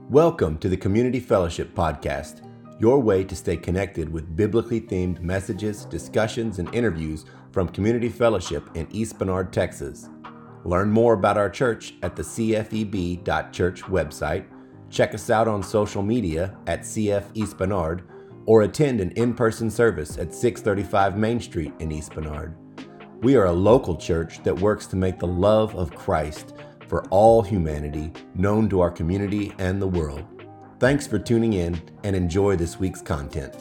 Welcome to the Community Fellowship Podcast, your way to stay connected with biblically themed messages, discussions, and interviews from Community Fellowship in East Bernard, Texas. Learn more about our church at the cfeb.church website, check us out on social media at CF East Bernard, or attend an in-person service at 635 Main Street in East Bernard. We are a local church that works to make the love of Christ for all humanity known to our community and the world. Thanks for tuning in and enjoy this week's content.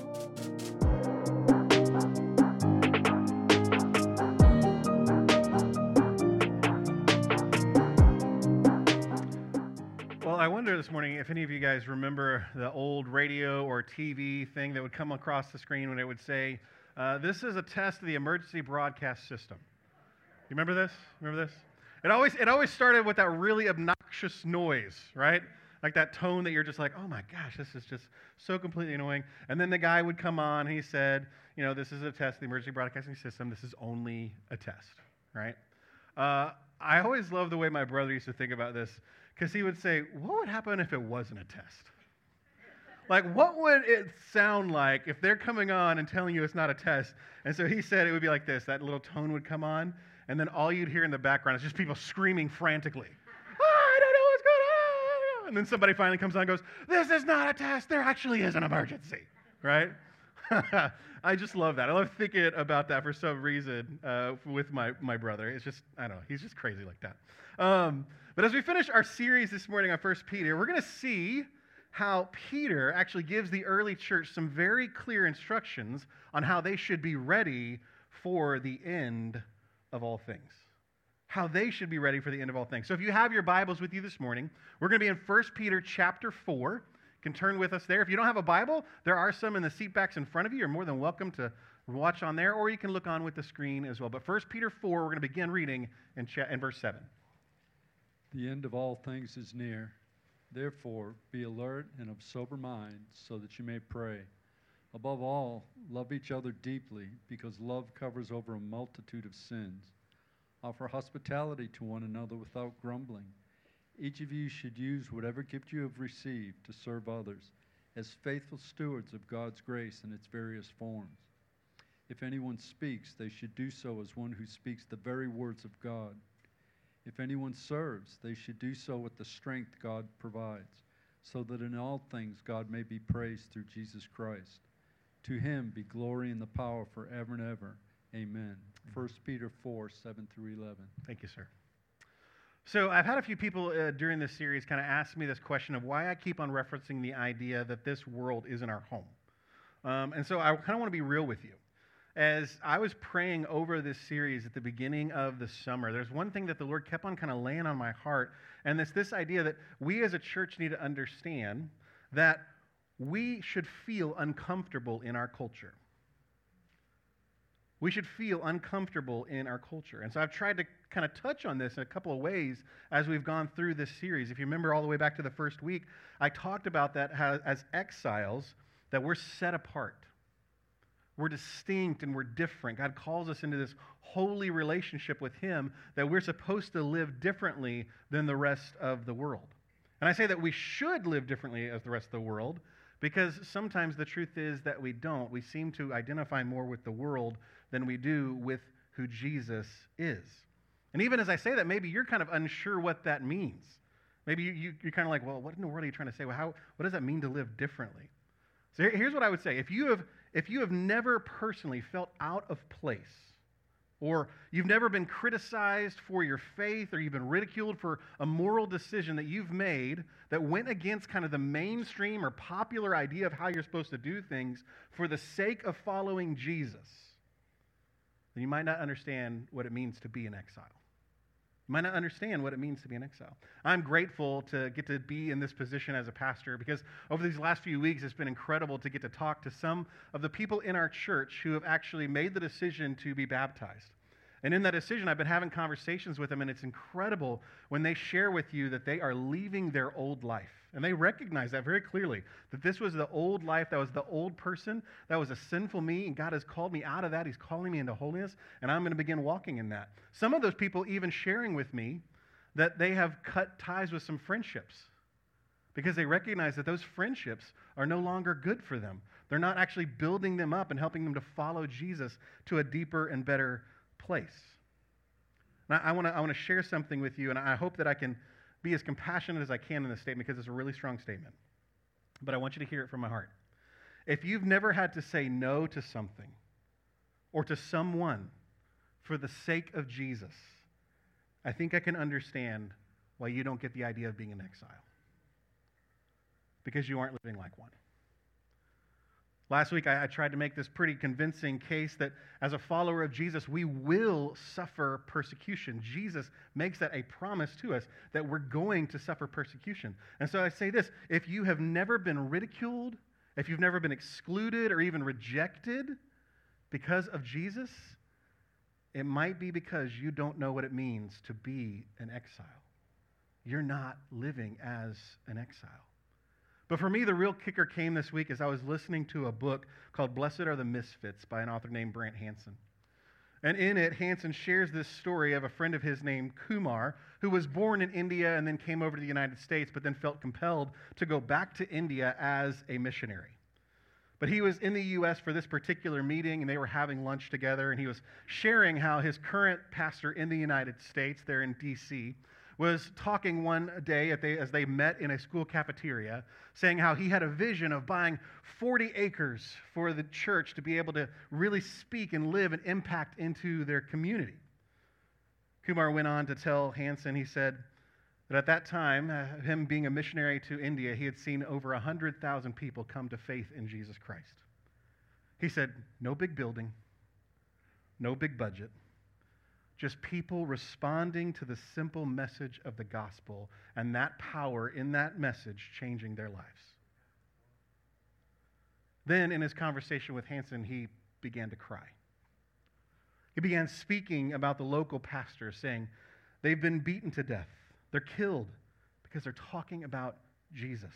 Well, I wonder this morning if any of you guys remember the old radio or TV thing that would come across the screen when it would say, this is a test of the emergency broadcast system. You remember this? Remember this? It always started with that really obnoxious noise, right? Like that tone that you're just like, oh my gosh, this is just so completely annoying. And then the guy would come on, he said, this is a test of the emergency broadcasting system. This is only a test, right? I always loved the way my brother used to think about this, because he would say, what would happen if it wasn't a test? Like, what would it sound like if they're coming on and telling you it's not a test? And so he said it would be like this. That little tone would come on, and then all you'd hear in the background is just people screaming frantically. I don't know what's going on. And then somebody finally comes on and goes, this is not a test. There actually is an emergency, right? I just love that. I love thinking about that for some reason with my brother. It's just, I don't know, he's just crazy like that. But as we finish our series this morning on 1 Peter, we're going to see how Peter actually gives the early church some very clear instructions on how they should be ready for the end of all things. How they should be ready for the end of all things. So if you have your Bibles with you this morning, we're going to be in 1 Peter chapter 4. You can turn with us there. If you don't have a Bible, there are some in the seat backs in front of you. You're more than welcome to watch on there, or you can look on with the screen as well. But 1 Peter 4, we're going to begin reading in verse 7. The end of all things is near. Therefore, be alert and of sober mind, so that you may pray. Above all, love each other deeply, because love covers over a multitude of sins. Offer hospitality to one another without grumbling. Each of you should use whatever gift you have received to serve others, as faithful stewards of God's grace in its various forms. If anyone speaks, they should do so as one who speaks the very words of God. If anyone serves, they should do so with the strength God provides, so that in all things God may be praised through Jesus Christ. To him be glory and the power forever and ever. Amen. 1 Peter 4, 7 through 11. Thank you, sir. So I've had a few people during this series kind of ask me this question of why I keep on referencing the idea that this world isn't our home. And so I kind of want to be real with you. As I was praying over this series at the beginning of the summer, there's one thing that the Lord kept on kind of laying on my heart, and it's this idea that we as a church need to understand that we should feel uncomfortable in our culture. We should feel uncomfortable in our culture. And so I've tried to kind of touch on this in a couple of ways as we've gone through this series. If you remember all the way back to the first week, I talked about that as exiles, that we're set apart. We're distinct and we're different. God calls us into this holy relationship with Him that we're supposed to live differently than the rest of the world. And I say that we should live differently as the rest of the world because sometimes the truth is that we don't. We seem to identify more with the world than we do with who Jesus is. And even as I say that, maybe you're kind of unsure what that means. Maybe you're kind of like, well, what in the world are you trying to say? Well, what does that mean to live differently? So here's what I would say. If you have never personally felt out of place, or you've never been criticized for your faith, or you've been ridiculed for a moral decision that you've made that went against kind of the mainstream or popular idea of how you're supposed to do things for the sake of following Jesus, then you might not understand what it means to be in exile. You might not understand what it means to be in exile. I'm grateful to get to be in this position as a pastor because over these last few weeks, it's been incredible to get to talk to some of the people in our church who have actually made the decision to be baptized. And in that decision, I've been having conversations with them, and it's incredible when they share with you that they are leaving their old life. And they recognize that very clearly, that this was the old life, that was the old person, that was a sinful me, and God has called me out of that. He's calling me into holiness, and I'm going to begin walking in that. Some of those people even sharing with me that they have cut ties with some friendships because they recognize that those friendships are no longer good for them. They're not actually building them up and helping them to follow Jesus to a deeper and better place. Now, I want to share something with you, and I hope that I can be as compassionate as I can in this statement because it's a really strong statement. But I want you to hear it from my heart. If you've never had to say no to something or to someone for the sake of Jesus, I think I can understand why you don't get the idea of being in exile. Because you aren't living like one. Last week, I tried to make this pretty convincing case that as a follower of Jesus, we will suffer persecution. Jesus makes that a promise to us that we're going to suffer persecution. And so I say this, if you have never been ridiculed, if you've never been excluded or even rejected because of Jesus, it might be because you don't know what it means to be an exile. You're not living as an exile. But for me, the real kicker came this week as I was listening to a book called Blessed Are the Misfits by an author named Brant Hansen. And in it, Hansen shares this story of a friend of his named Kumar, who was born in India and then came over to the United States, but then felt compelled to go back to India as a missionary. But he was in the U.S. for this particular meeting, and they were having lunch together, and he was sharing how his current pastor in the United States, there in D.C., was talking one day as they met in a school cafeteria, saying how he had a vision of buying 40 acres for the church to be able to really speak and live and impact into their community. Kumar went on to tell Hansen, he said that at that time, him being a missionary to India, he had seen over 100,000 people come to faith in Jesus Christ. He said, no big building, no big budget, just people responding to the simple message of the gospel and that power in that message changing their lives. Then in his conversation with Hansen, he began to cry. He began speaking about the local pastor, saying, they've been beaten to death. They're killed because they're talking about Jesus.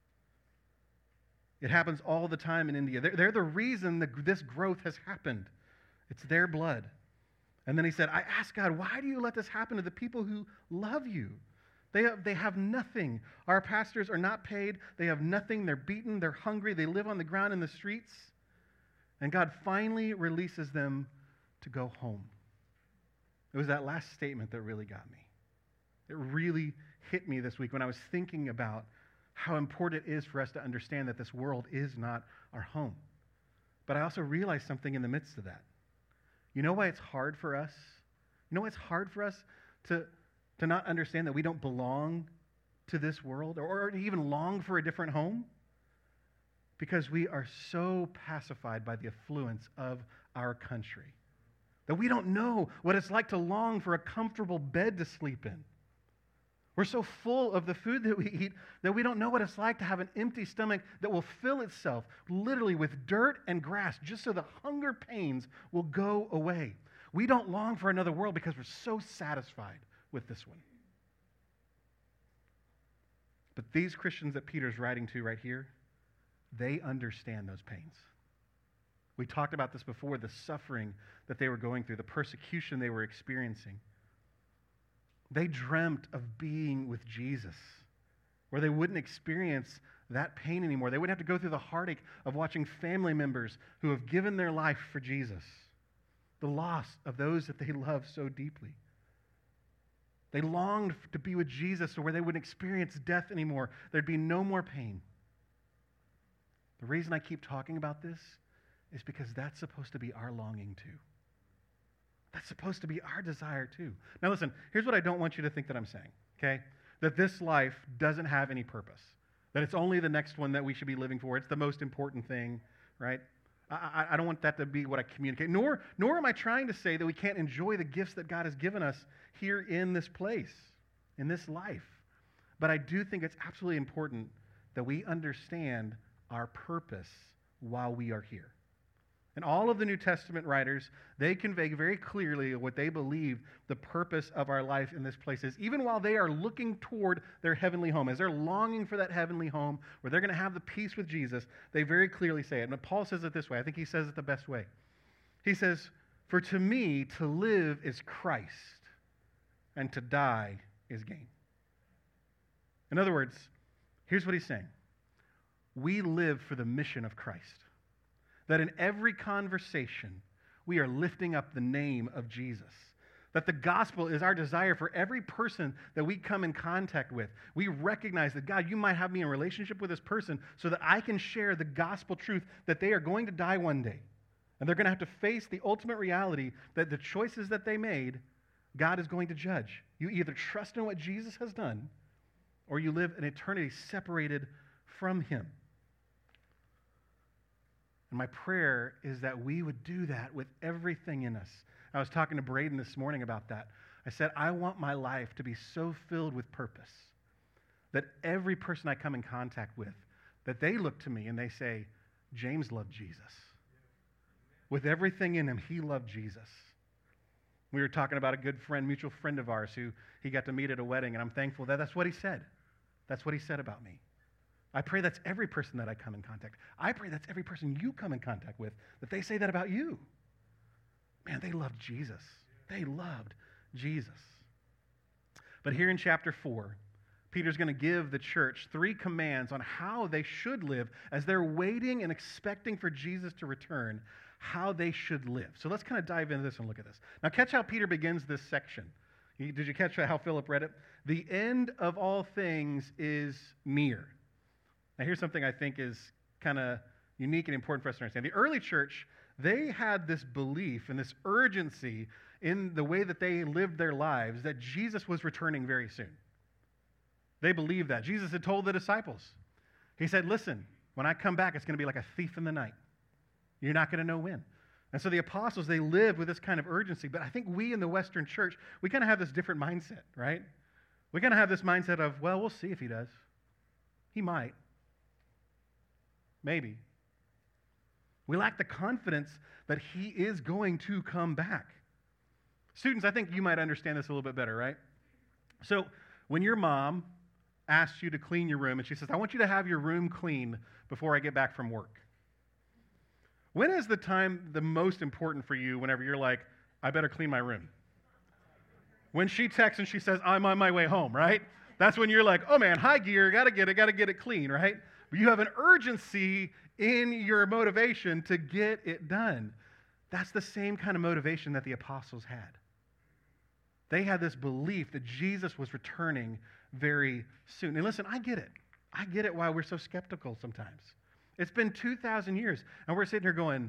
It happens all the time in India. They're the reason that this growth has happened. It's their blood. And then he said, I asked God, why do you let this happen to the people who love you? They have nothing. Our pastors are not paid. They have nothing. They're beaten. They're hungry. They live on the ground in the streets. And God finally releases them to go home. It was that last statement that really got me. It really hit me this week when I was thinking about how important it is for us to understand that this world is not our home. But I also realized something in the midst of that. You know why it's hard for us? You know why it's hard for us to not understand that we don't belong to this world or to even long for a different home? Because we are so pacified by the affluence of our country that we don't know what it's like to long for a comfortable bed to sleep in. We're so full of the food that we eat that we don't know what it's like to have an empty stomach that will fill itself literally with dirt and grass just so the hunger pains will go away. We don't long for another world because we're so satisfied with this one. But these Christians that Peter's writing to right here, they understand those pains. We talked about this before, the suffering that they were going through, the persecution they were experiencing. They dreamt of being with Jesus, where they wouldn't experience that pain anymore. They wouldn't have to go through the heartache of watching family members who have given their life for Jesus, the loss of those that they love so deeply. They longed to be with Jesus where they wouldn't experience death anymore. There'd be no more pain. The reason I keep talking about this is because that's supposed to be our longing too. That's supposed to be our desire too. Now listen, here's what I don't want you to think that I'm saying, okay? That this life doesn't have any purpose. That it's only the next one that we should be living for. It's the most important thing, right? I don't want that to be what I communicate. Nor am I trying to say that we can't enjoy the gifts that God has given us here in this place, in this life. But I do think it's absolutely important that we understand our purpose while we are here. And all of the New Testament writers, they convey very clearly what they believe the purpose of our life in this place is, even while they are looking toward their heavenly home. As they're longing for that heavenly home where they're going to have the peace with Jesus, they very clearly say it. And Paul says it this way. I think he says it the best way. He says, "For to me to live is Christ, and to die is gain." In other words, Here's what he's saying. We live for the mission of Christ. That in every conversation, we are lifting up the name of Jesus. That the gospel is our desire for every person that we come in contact with. We recognize that, God, you might have me in relationship with this person so that I can share the gospel truth that they are going to die one day. And they're going to have to face the ultimate reality that the choices that they made, God is going to judge. You either trust in what Jesus has done, or you live an eternity separated from him. And my prayer is that we would do that with everything in us. I was talking to Braden this morning about that. I said, I want my life to be so filled with purpose that every person I come in contact with, that they look to me and they say, James loved Jesus. With everything in him, he loved Jesus. We were talking about a good friend, mutual friend of ours, who he got to meet at a wedding, and I'm thankful that that's what he said. That's what he said about me. I pray that's every person that I come in contact. I pray that's every person you come in contact with, that they say that about you. Man, they loved Jesus. They loved Jesus. But here in chapter 4, Peter's going to give the church 3 commands on how they should live as they're waiting and expecting for Jesus to return, how they should live. So let's kind of dive into this and look at this. Now catch how Peter begins this section. Did you catch how Philip read it? The end of all things is near. Now here's something I think is kind of unique and important for us to understand. The early church, they had this belief and this urgency in the way that they lived their lives that Jesus was returning very soon. They believed that. Jesus had told the disciples. He said, listen, when I come back, it's going to be like a thief in the night. You're not going to know when. And so the apostles, they lived with this kind of urgency. But I think we in the Western church, we kind of have this different mindset, right? We kind of have this mindset of, well, we'll see if he does. He might. Maybe. We lack the confidence that he is going to come back. Students, I think you might understand this a little bit better, right? So when your mom asks you to clean your room and she says, I want you to have your room clean before I get back from work. When is the time the most important for you whenever you're like, I better clean my room? When she texts and she says, I'm on my way home, right? That's when you're like, oh man, high gear, gotta get it clean, right? But you have an urgency in your motivation to get it done. That's the same kind of motivation that the apostles had. They had this belief that Jesus was returning very soon. And listen, I get it. I get it why we're so skeptical sometimes. It's been 2,000 years, and we're sitting here going,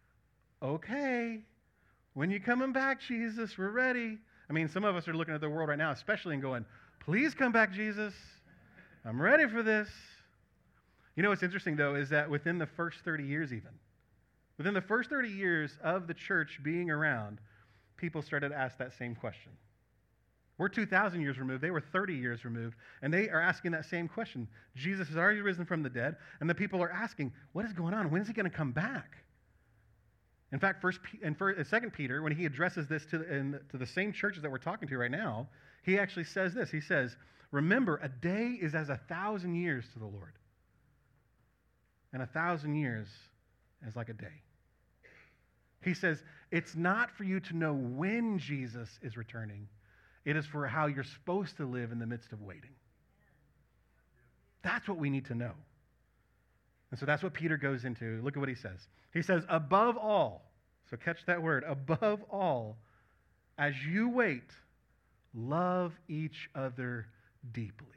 okay, when you coming back, Jesus? We're ready. I mean, some of us are looking at the world right now, especially, and going, please come back, Jesus. I'm ready for this. You know what's interesting, though, is that within the first 30 years even, within the first 30 years of the church being around, people started to ask that same question. We're 2,000 years removed. They were 30 years removed, and they are asking that same question. Jesus has already risen from the dead, and the people are asking, what is going on? When is he going to come back? In fact, 2 Peter, when he addresses this to the same churches that we're talking to right now, he actually says this. He says, remember, a day is as 1,000 years to the Lord, and 1,000 years is like a day. He says, it's not for you to know when Jesus is returning. It is for how you're supposed to live in the midst of waiting. That's what we need to know. And so that's what Peter goes into. Look at what he says. He says, above all, so catch that word, above all, as you wait, love each other deeply.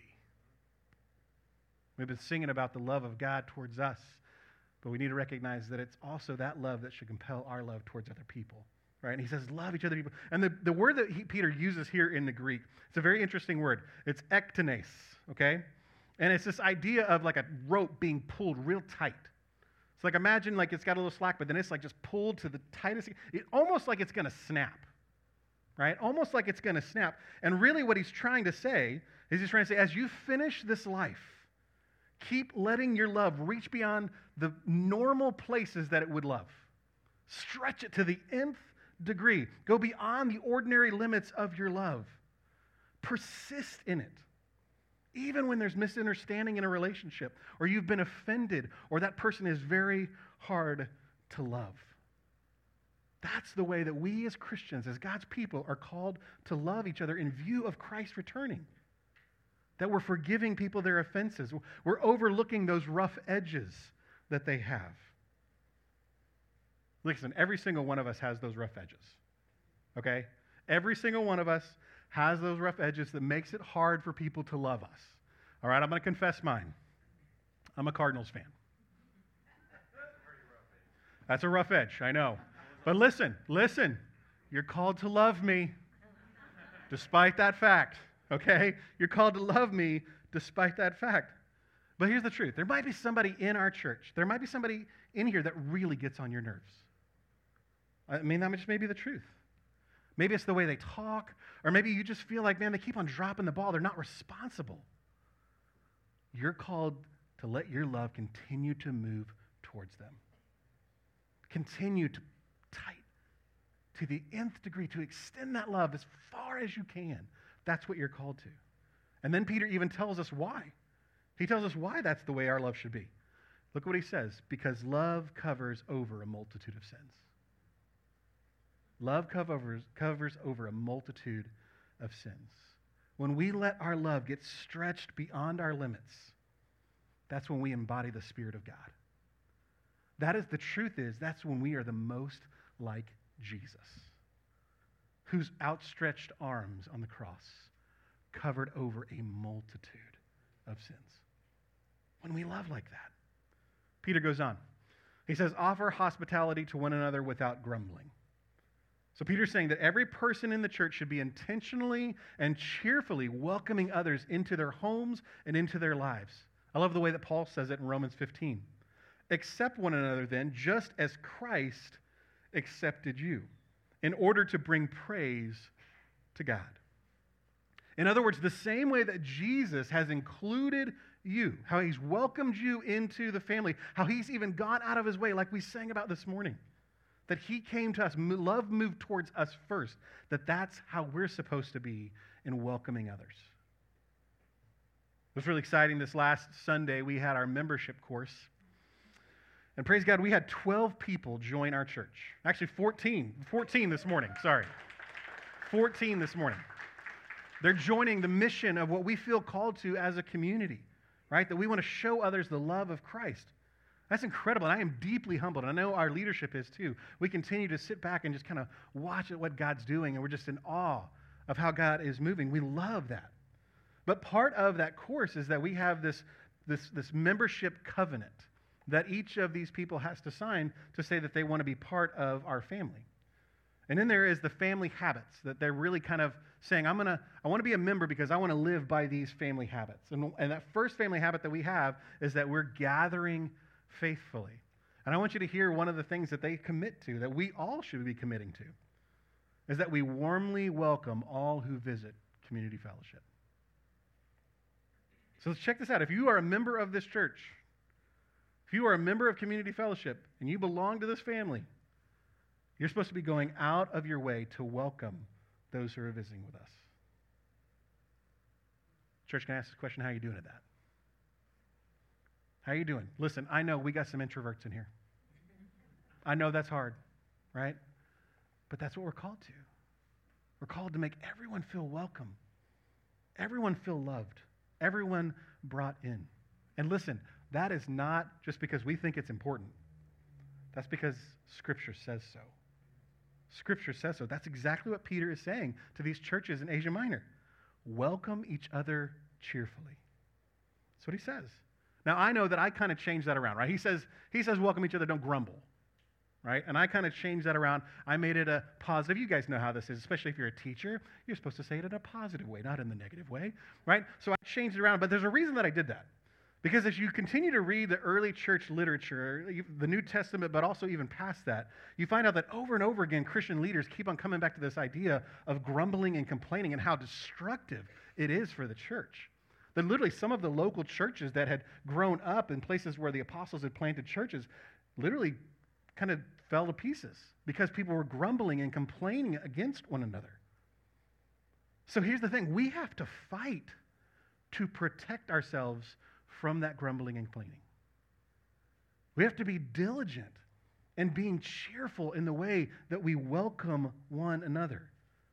We've been singing about the love of God towards us, but we need to recognize that it's also that love that should compel our love towards other people. Right? And he says, love each other people. And the word that Peter uses here in the Greek, it's a very interesting word. It's ektenes, okay? And it's this idea of like a rope being pulled real tight. It's like imagine like it's got a little slack, but then it's like just pulled to the tightest. Almost like it's going to snap, right? Almost like it's going to snap. And really what he's trying to say is he's trying to say, as you finish this life, keep letting your love reach beyond the normal places that it would love. Stretch it to the nth degree. Go beyond the ordinary limits of your love. Persist in it. Even when there's misunderstanding in a relationship, or you've been offended, or that person is very hard to love. That's the way that we as Christians, as God's people, are called to love each other in view of Christ returning. that we're forgiving people their offenses. We're overlooking those rough edges that they have. Listen, every single one of us has those rough edges, okay? Every single one of us has those rough edges that makes it hard for people to love us. All right, I'm going to confess mine. I'm a Cardinals fan. That's a rough edge, I know. But listen, you're called to love me despite that fact, okay? You're called to love me despite that fact. But here's the truth. There might be somebody in our church, there might be somebody in here that really gets on your nerves. I mean, that just may be the truth. Maybe it's the way they talk, or maybe you just feel like, man, they keep on dropping the ball. They're not responsible. You're called to let your love continue to move towards them. Continue to to the nth degree, to extend that love as far as you can. That's what you're called to. And then Peter even tells us why. He tells us why that's the way our love should be. Look what he says. Because love covers over a multitude of sins. Love covers over a multitude of sins. When we let our love get stretched beyond our limits, that's when we embody the Spirit of God. That is, the truth is, that's when we are the most like Jesus, whose outstretched arms on the cross covered over a multitude of sins. When we love like that. Peter goes on. He says, offer hospitality to one another without grumbling. So Peter's saying that every person in the church should be intentionally and cheerfully welcoming others into their homes and into their lives. I love the way that Paul says it in Romans 15. Accept one another then, just as Christ accepted you, in order to bring praise to God. In other words, the same way that Jesus has included you, how he's welcomed you into the family, how he's even gone out of his way, like we sang about this morning, that he came to us, love moved towards us first, that's how we're supposed to be in welcoming others. It was really exciting. This last Sunday, we had our membership course. And praise God, we had 12 people join our church. Actually, 14 this morning, sorry. 14 this morning. They're joining the mission of what we feel called to as a community, right? That we want to show others the love of Christ. That's incredible, and I am deeply humbled, and I know our leadership is too. We continue to sit back and just kind of watch what God's doing, and we're just in awe of how God is moving. We love that. But part of that course is that we have this membership covenant that each of these people has to sign to say that they want to be part of our family. And then there is the family habits, that they're really kind of saying, I want to be a member because I want to live by these family habits. And that first family habit that we have is that we're gathering faithfully. And I want you to hear one of the things that they commit to, that we all should be committing to, is that we warmly welcome all who visit Community Fellowship. So let's check this out. If you are a member of this church, if you are a member of Community Fellowship and you belong to this family, you're supposed to be going out of your way to welcome those who are visiting with us. Church, can I ask this question? How are you doing at that? How are you doing? Listen, I know we got some introverts in here. I know that's hard, right? But that's what we're called to. We're called to make everyone feel welcome. Everyone feel loved. Everyone brought in. And listen, that is not just because we think it's important. That's because Scripture says so. Scripture says so. That's exactly what Peter is saying to these churches in Asia Minor. Welcome each other cheerfully. That's what he says. Now, I know that I kind of changed that around, right? He says welcome each other, don't grumble, right? And I kind of changed that around. I made it a positive. You guys know how this is, especially if you're a teacher. You're supposed to say it in a positive way, not in the negative way, right? So I changed it around, but there's a reason that I did that. Because as you continue to read the early church literature, the New Testament, but also even past that, you find out that over and over again, Christian leaders keep on coming back to this idea of grumbling and complaining and how destructive it is for the church. That literally some of the local churches that had grown up in places where the apostles had planted churches literally kind of fell to pieces because people were grumbling and complaining against one another. So here's the thing. We have to fight to protect ourselves from that grumbling and complaining. We have to be diligent and being cheerful in the way that we welcome one another.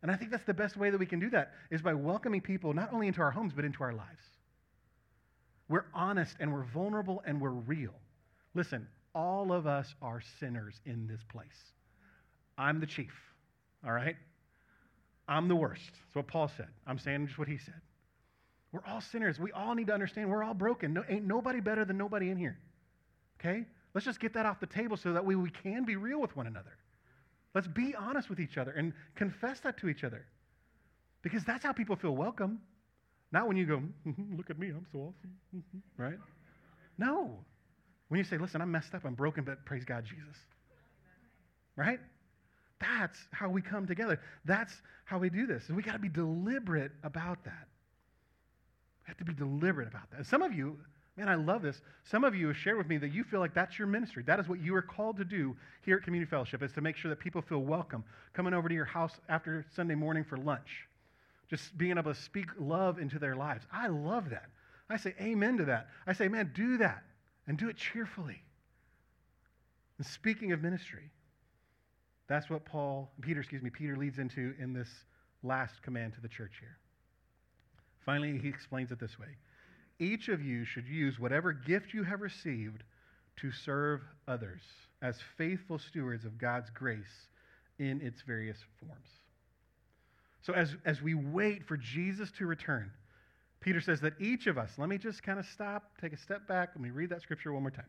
And I think that's the best way that we can do that, is by welcoming people not only into our homes, but into our lives. We're honest and we're vulnerable and we're real. Listen, all of us are sinners in this place. I'm the chief, all right? I'm the worst. That's what Paul said. I'm saying just what he said. We're all sinners. We all need to understand we're all broken. Ain't nobody better than nobody in here, okay? Let's just get that off the table so that way we can be real with one another. Let's be honest with each other and confess that to each other, because that's how people feel welcome. Not when you go, look at me, I'm so awesome, right? No. When you say, listen, I'm messed up, I'm broken, but praise God, Jesus. Right? That's how we come together. That's how we do this. And we got to be deliberate about that. We have to be deliberate about that. And some of you, man, I love this. Some of you have shared with me that you feel like that's your ministry. That is what you are called to do here at Community Fellowship, is to make sure that people feel welcome, coming over to your house after Sunday morning for lunch, just being able to speak love into their lives. I love that. I say amen to that. I say, man, do that, and do it cheerfully. And speaking of ministry, that's what Peter leads into in this last command to the church here. Finally, he explains it this way. Each of you should use whatever gift you have received to serve others as faithful stewards of God's grace in its various forms. So as we wait for Jesus to return, Peter says that each of us, let me just kind of stop, take a step back, let me read that scripture one more time.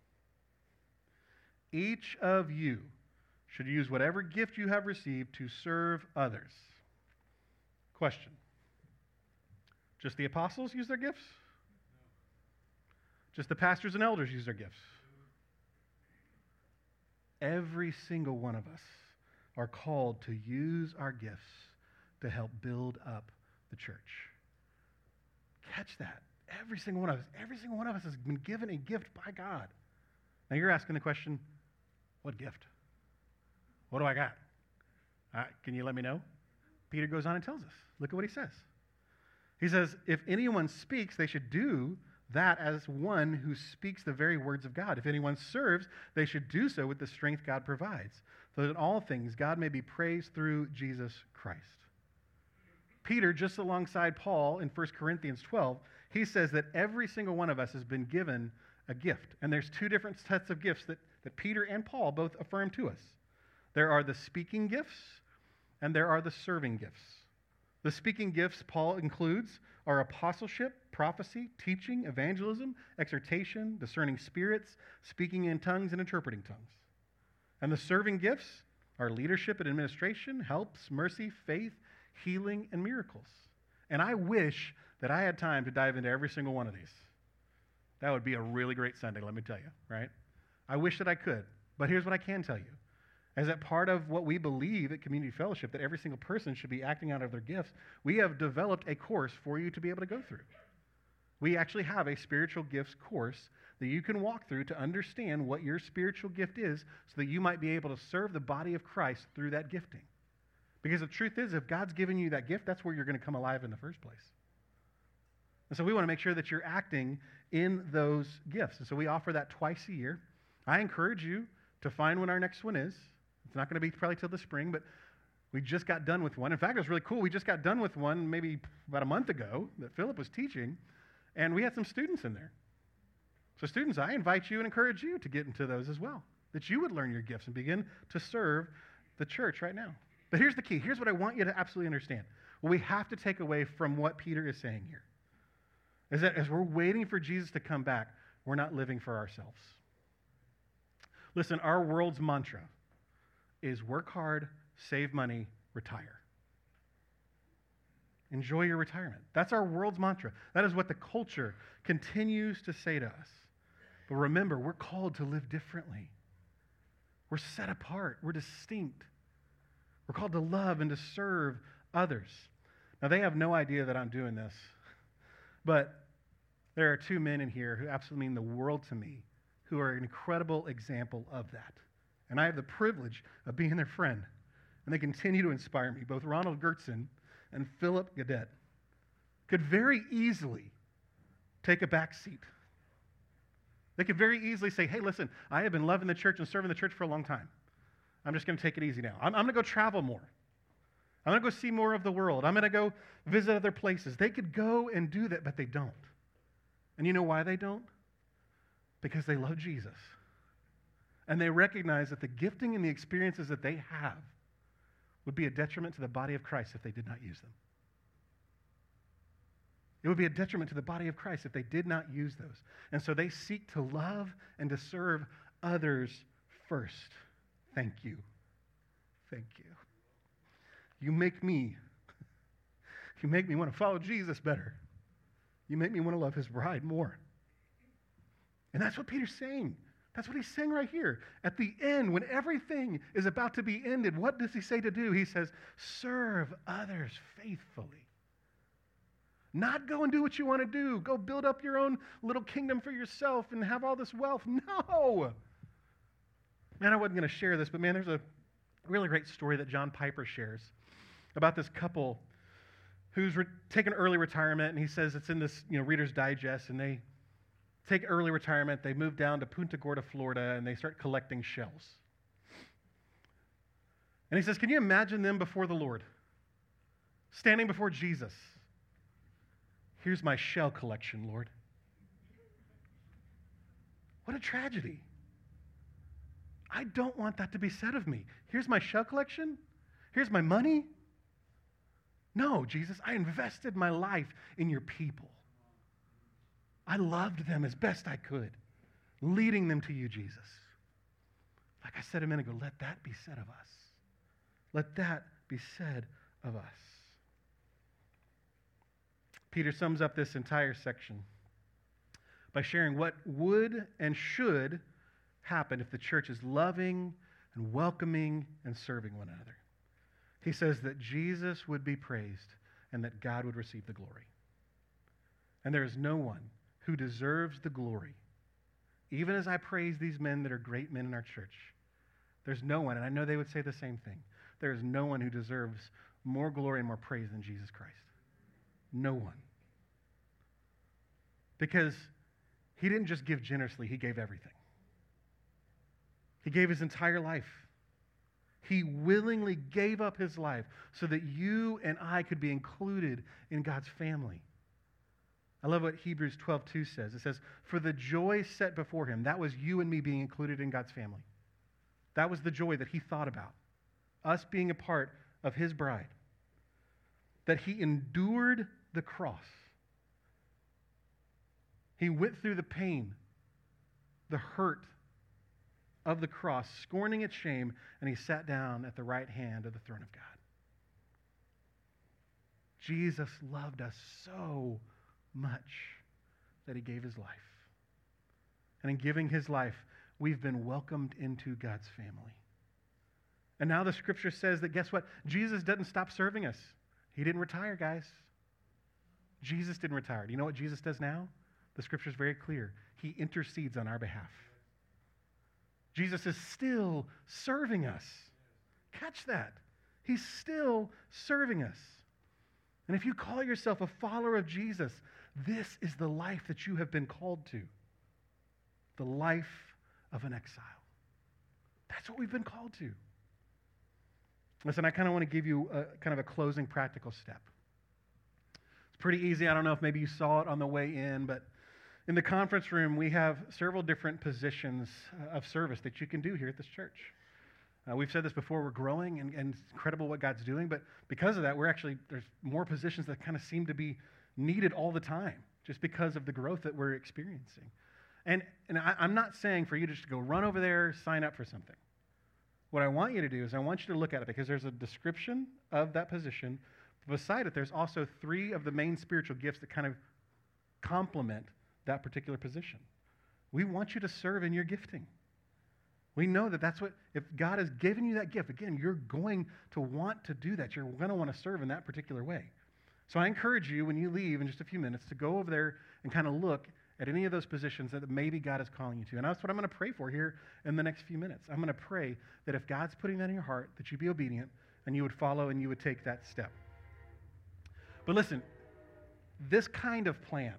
Each of you should use whatever gift you have received to serve others. Question. Just the apostles use their gifts? Just the pastors and elders use their gifts? Every single one of us are called to use our gifts to help build up the church. Catch that. Every single one of us has been given a gift by God. Now you're asking the question, what gift? What do I got? Can you let me know? Peter goes on and tells us. Look at what he says. He says, if anyone speaks, they should do that as one who speaks the very words of God. If anyone serves, they should do so with the strength God provides, so that in all things God may be praised through Jesus Christ. Peter, just alongside Paul in 1 Corinthians 12, he says that every single one of us has been given a gift. And there's two different sets of gifts that Peter and Paul both affirm to us. There are the speaking gifts and there are the serving gifts. The speaking gifts Paul includes are apostleship, prophecy, teaching, evangelism, exhortation, discerning spirits, speaking in tongues, and interpreting tongues. And the serving gifts are leadership and administration, helps, mercy, faith, healing, and miracles. And I wish that I had time to dive into every single one of these. That would be a really great Sunday, let me tell you, right? I wish that I could. But here's what I can tell you. Is that part of what we believe at Community Fellowship, that every single person should be acting out of their gifts, we have developed a course for you to be able to go through. We actually have a spiritual gifts course that you can walk through to understand what your spiritual gift is so that you might be able to serve the body of Christ through that gifting. Because the truth is, if God's given you that gift, that's where you're going to come alive in the first place. And so we want to make sure that you're acting in those gifts. And so we offer that twice a year. I encourage you to find when our next one is. It's not going to be probably till the spring, but we just got done with one. In fact, it was really cool. We just got done with one maybe about a month ago that Philip was teaching, and we had some students in there. So students, I invite you and encourage you to get into those as well, that you would learn your gifts and begin to serve the church right now. But here's the key. Here's what I want you to absolutely understand. What we have to take away from what Peter is saying here is that as we're waiting for Jesus to come back, we're not living for ourselves. Listen, our world's mantra is work hard, save money, retire. Enjoy your retirement. That's our world's mantra. That is what the culture continues to say to us. But remember, we're called to live differently. We're set apart. We're distinct. We're called to love and to serve others. Now, they have no idea that I'm doing this, but there are two men in here who absolutely mean the world to me, who are an incredible example of that. And I have the privilege of being their friend. And they continue to inspire me. Both Ronald Gertzen and Philip Gadet could very easily take a back seat. They could very easily say, hey, listen, I have been loving the church and serving the church for a long time. I'm just going to take it easy now. I'm going to go travel more. I'm going to go see more of the world. I'm going to go visit other places. They could go and do that, but they don't. And you know why they don't? Because they love Jesus. And they recognize that the gifting and the experiences that they have would be a detriment to the body of Christ if they did not use them. It would be a detriment to the body of Christ if they did not use those. And so they seek to love and to serve others first. Thank you. Thank you. You make me want to follow Jesus better. You make me want to love his bride more. And that's what Peter's saying. That's what he's saying right here. At the end, when everything is about to be ended, what does he say to do? He says, serve others faithfully. Not go and do what you want to do. Go build up your own little kingdom for yourself and have all this wealth. No. Man, I wasn't going to share this, but man, there's a really great story that John Piper shares about this couple who's taken early retirement, and he says it's in this, Reader's Digest, and they take early retirement. They move down to Punta Gorda, Florida, and they start collecting shells. And he says, can you imagine them before the Lord, standing before Jesus? Here's my shell collection, Lord. What a tragedy. I don't want that to be said of me. Here's my shell collection. Here's my money. No, Jesus, I invested my life in your people. I loved them as best I could, leading them to you, Jesus. Like I said a minute ago, let that be said of us. Let that be said of us. Peter sums up this entire section by sharing what would and should happen if the church is loving and welcoming and serving one another. He says that Jesus would be praised and that God would receive the glory. And there is no one who deserves the glory. Even as I praise these men that are great men in our church, there's no one, and I know they would say the same thing, there is no one who deserves more glory and more praise than Jesus Christ. No one. Because he didn't just give generously, he gave everything. He gave his entire life. He willingly gave up his life so that you and I could be included in God's family. I love what Hebrews 12:2 says. It says, for the joy set before him, that was you and me being included in God's family. That was the joy that he thought about, us being a part of his bride. That he endured the cross. He went through the pain, the hurt of the cross, scorning its shame, and he sat down at the right hand of the throne of God. Jesus loved us so much that he gave his life. And in giving his life, we've been welcomed into God's family. And now the scripture says that, guess what? Jesus doesn't stop serving us. He didn't retire, guys. Jesus didn't retire. Do you know what Jesus does now? The scripture is very clear. He intercedes on our behalf. Jesus is still serving us. Catch that. He's still serving us. And if you call yourself a follower of Jesus, this is the life that you have been called to. The life of an exile. That's what we've been called to. Listen, I kind of want to give you a closing practical step. It's pretty easy. I don't know if maybe you saw it on the way in, but in the conference room, we have several different positions of service that you can do here at this church. We've said this before, we're growing and it's incredible what God's doing, but because of that, there's more positions that kind of seem to be needed all the time, just because of the growth that we're experiencing. And I'm not saying for you to just go run over there, sign up for something. What I want you to do is I want you to look at it because there's a description of that position. Beside it, there's also 3 of the main spiritual gifts that kind of complement that particular position. We want you to serve in your gifting. We know that that's what, if God has given you that gift, again, you're going to want to do that. You're going to want to serve in that particular way. So I encourage you, when you leave in just a few minutes, to go over there and kind of look at any of those positions that maybe God is calling you to. And that's what I'm going to pray for here in the next few minutes. I'm going to pray that if God's putting that in your heart, that you be obedient and you would follow and you would take that step. But listen, this kind of plan,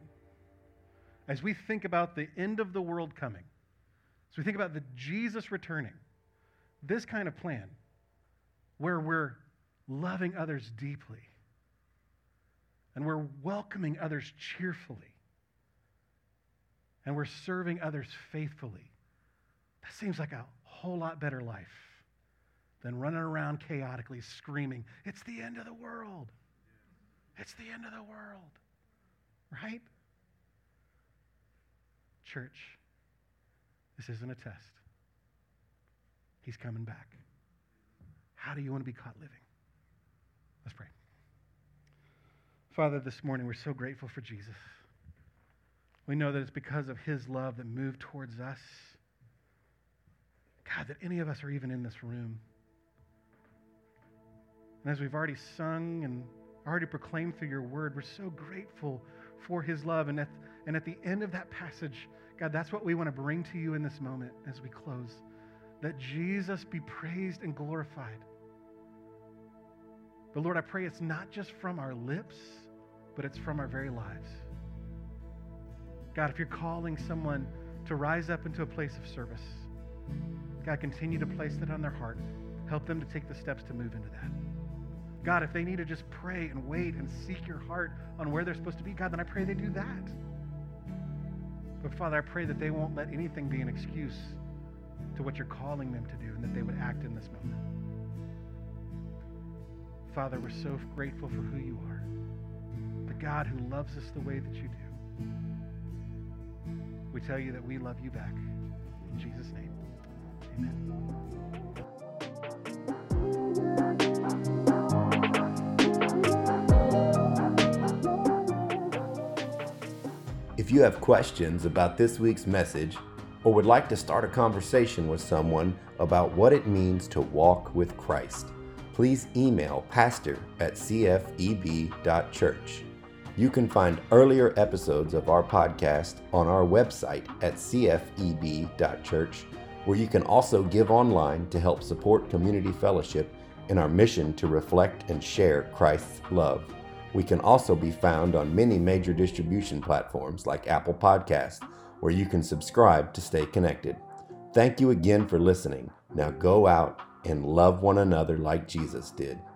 as we think about the end of the world coming, as we think about the Jesus returning, this kind of plan, where we're loving others deeply, and we're welcoming others cheerfully, and we're serving others faithfully, that seems like a whole lot better life than running around chaotically screaming, it's the end of the world. It's the end of the world. Right? Church, this isn't a test. He's coming back. How do you want to be caught living? Let's pray. Father, this morning we're so grateful for Jesus. We know that it's because of his love that moved towards us. God, that any of us are even in this room. And as we've already sung and already proclaimed through your word, we're so grateful for his love. And at the end of that passage, God, that's what we want to bring to you in this moment as we close. That Jesus be praised and glorified. But Lord, I pray it's not just from our lips, but it's from our very lives. God, if you're calling someone to rise up into a place of service, God, continue to place that on their heart. Help them to take the steps to move into that. God, if they need to just pray and wait and seek your heart on where they're supposed to be, God, then I pray they do that. But Father, I pray that they won't let anything be an excuse to what you're calling them to do, and that they would act in this moment. Father, we're so grateful for who you are, the God who loves us the way that you do. We tell you that we love you back. In Jesus' name, amen. If you have questions about this week's message or would like to start a conversation with someone about what it means to walk with Christ, please email pastor@cfeb.church. You can find earlier episodes of our podcast on our website at cfeb.church, where you can also give online to help support Community Fellowship in our mission to reflect and share Christ's love. We can also be found on many major distribution platforms like Apple Podcasts, where you can subscribe to stay connected. Thank you again for listening. Now go out and love one another like Jesus did.